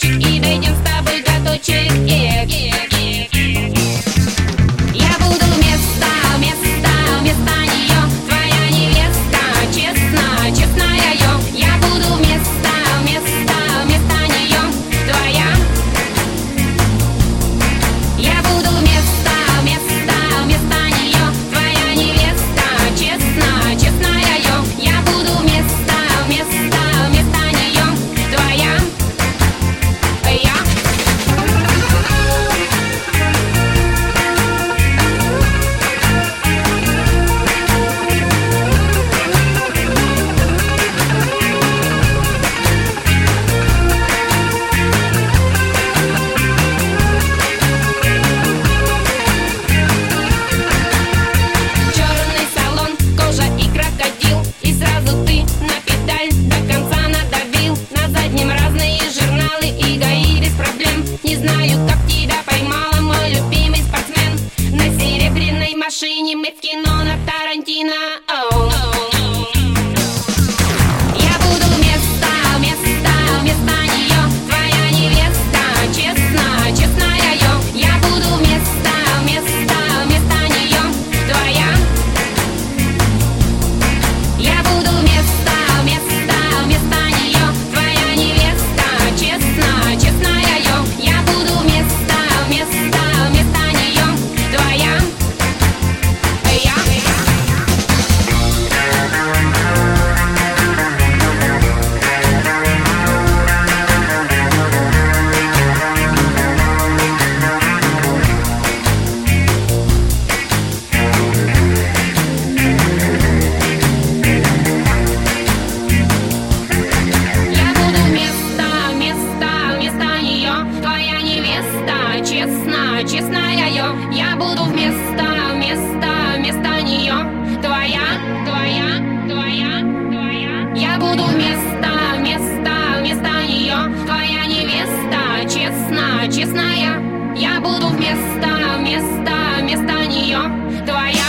разочек и дойдем с тобой до точек. Я буду вместо нее твоя невеста, честная я. Я буду вместо нее твоя. Я буду вместо нее твоя невеста, честная я. Я буду вместо нее твоя. Черный салон, кожа и крокодил, и сразу ты на педаль до конца надавил. На заднем разные журналы и ГАИ без проблем. Не знаю, как тебя поймала, мой любимый спортсмен. На серебряной машине мы в кино на Тарантино. Я буду вместо нее твоя невеста, честная я. Я буду вместо нее твоя. Я буду вместо нее твоя невеста, честная я. Я буду вместо нее твоя. Я буду вместо нее твоя невеста, честная я. Я буду вместо нее твоя. Я буду вместо нее твоя невеста, честная. Я буду вместо нее твоя.